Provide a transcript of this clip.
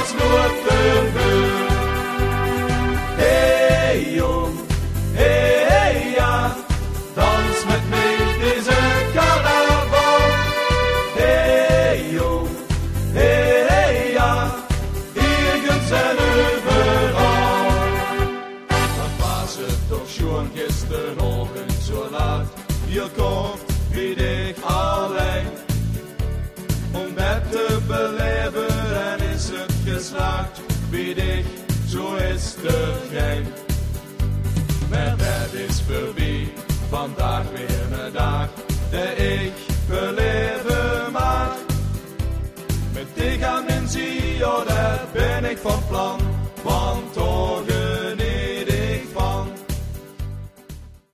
als nooit tevoren. Hey jong, hey ja, dans met mij deze carnaval. Hey jong, hey ja, ergens en overal. Dan was het toch schon gisteravond zo laat, hier komt wie ik alleen. Om het te beleven en is het geslaagd, wie ik, zo is de geheim. Maar het is voorbij, vandaag weer een dag, dat ik beleven mag. Met dich aan mijn zie, ja, daar ben ik van plan, want